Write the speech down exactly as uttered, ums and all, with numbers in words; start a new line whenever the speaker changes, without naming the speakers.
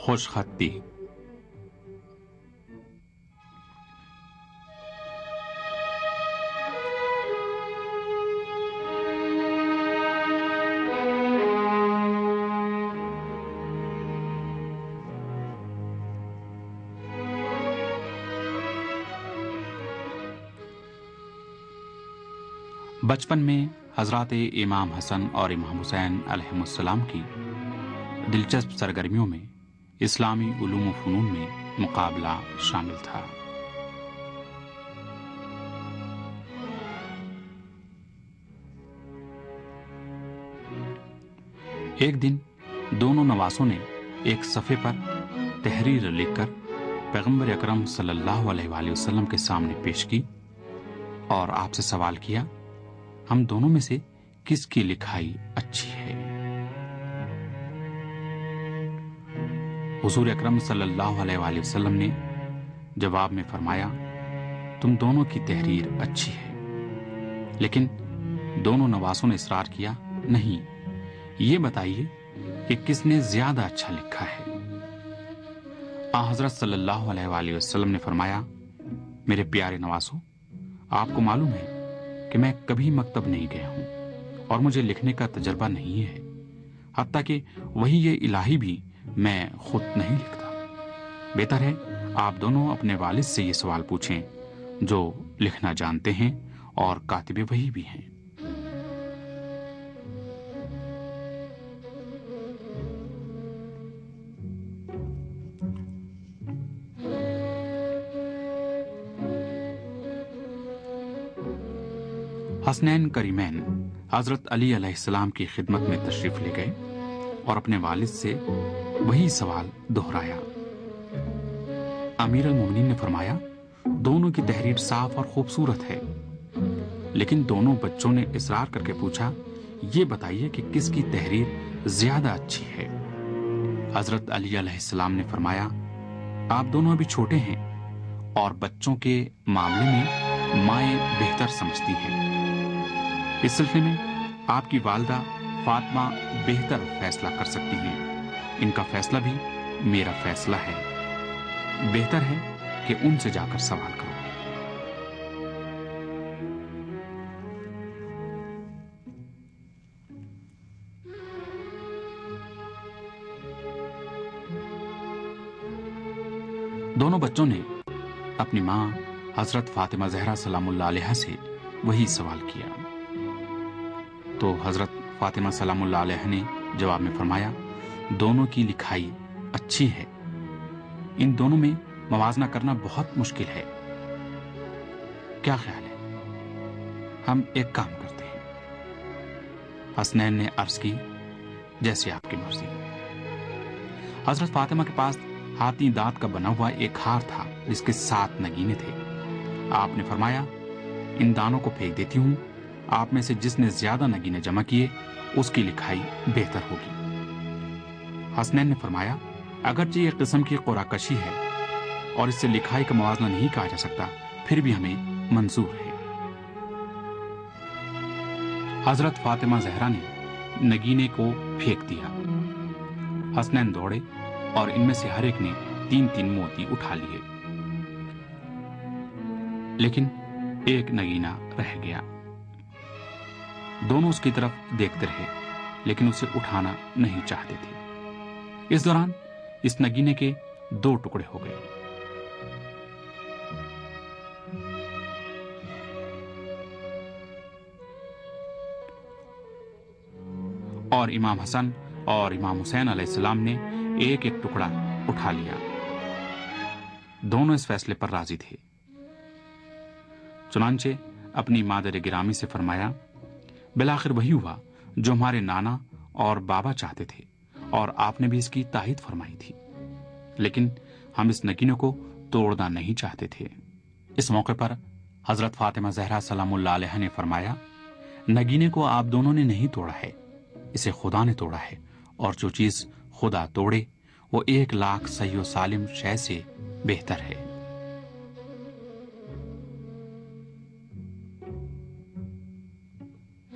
خوش خطی۔ بچپن میں حضرات امام حسن اور امام حسین علیہم السلام کی دلچسپ سرگرمیوں میں اسلامی علوم و فنون میں مقابلہ شامل تھا۔ ایک دن دونوں نواسوں نے ایک صفحے پر تحریر لکھ کر پیغمبر اکرم صلی اللہ علیہ وآلہ وسلم کے سامنے پیش کی اور آپ سے سوال کیا، ہم دونوں میں سے کس کی لکھائی اچھی ہے؟ حضور اکرم صلی اللہ علیہ وآلہ وسلم نے جواب میں فرمایا، تم دونوں کی تحریر اچھی ہے۔ لیکن دونوں نواسوں نے اصرار کیا، نہیں، یہ بتائیے کہ کس نے زیادہ اچھا لکھا ہے؟ آن حضرت صلی اللہ علیہ وآلہ وسلم نے فرمایا، میرے پیارے نواسوں، آپ کو معلوم ہے کہ میں کبھی مکتب نہیں گیا ہوں اور مجھے لکھنے کا تجربہ نہیں ہے، حتیٰ کہ وہی یہ الہی بھی میں خود نہیں لکھتا۔ بہتر ہے آپ دونوں اپنے والد سے یہ سوال پوچھیں جو لکھنا جانتے ہیں اور کاتب وحی بھی ہیں۔ حسنین کریمین حضرت علی علیہ السلام کی خدمت میں تشریف لے گئے اور اپنے والد سے وہی سوال دہرایا۔ امیر المومنین نے فرمایا، دونوں کی تحریر صاف اور خوبصورت ہے، لیکن دونوں بچوں نے اصرار کر کے پوچھا، یہ بتائیے کہ کس کی تحریر زیادہ اچھی ہے؟ حضرت علی علیہ السلام نے فرمایا، آپ دونوں ابھی چھوٹے ہیں اور بچوں کے معاملے میں مائیں بہتر سمجھتی ہیں۔ اس سلسلے میں آپ کی والدہ فاطمہ بہتر فیصلہ کر سکتی ہیں، ان کا فیصلہ بھی میرا فیصلہ ہے، بہتر ہے کہ ان سے جا کر سوال کرو۔ دونوں بچوں نے اپنی ماں حضرت فاطمہ زہرا سلام اللہ علیہا سے وہی سوال کیا تو حضرت فاطمہ سلام اللہ علیہ نے جواب میں فرمایا، دونوں کی لکھائی اچھی ہے، ان دونوں میں موازنہ کرنا بہت مشکل ہے، کیا خیال ہے؟ ہم ایک کام کرتے ہیں۔ حسنین نے عرض کی، جیسے آپ کی مرضی۔ حضرت فاطمہ کے پاس ہاتھی دانت کا بنا ہوا ایک ہار تھا جس کے سات نگینے تھے۔ آپ نے فرمایا، ان دانوں کو پھینک دیتی ہوں، آپ میں سے جس نے زیادہ نگینے جمع کیے اس کی لکھائی بہتر ہوگی۔ حسنین نے فرمایا، اگرچہ یہ قسم کی قراکشی ہے اور اس سے لکھائی کا موازنہ نہیں کہا جا سکتا، پھر بھی ہمیں منظور ہے۔ حضرت فاطمہ زہرا نے نگینے کو پھینک دیا۔ حسنین دوڑے اور ان میں سے ہر ایک نے تین تین موتی اٹھا لیے، لیکن ایک نگینہ رہ گیا۔ دونوں اس کی طرف دیکھتے رہے لیکن اسے اٹھانا نہیں چاہتے تھے۔ اس دوران اس نگینے کے دو ٹکڑے ہو گئے۔ اور امام حسن اور امام حسین علیہ السلام نے ایک ایک ٹکڑا اٹھا لیا۔ دونوں اس فیصلے پر راضی تھے۔ چنانچہ اپنی مادر گرامی سے فرمایا، بالآخر وہی ہوا جو ہمارے نانا اور بابا چاہتے تھے اور آپ نے بھی اس کی تائید فرمائی تھی، لیکن ہم اس نگینے کو توڑنا نہیں چاہتے تھے۔ اس موقع پر حضرت فاطمہ زہرا سلام اللہ علیہا نے فرمایا، نگینے کو آپ دونوں نے نہیں توڑا ہے، اسے خدا نے توڑا ہے، اور جو چیز خدا توڑے وہ ایک لاکھ صحیح و سالم شے سے بہتر ہے۔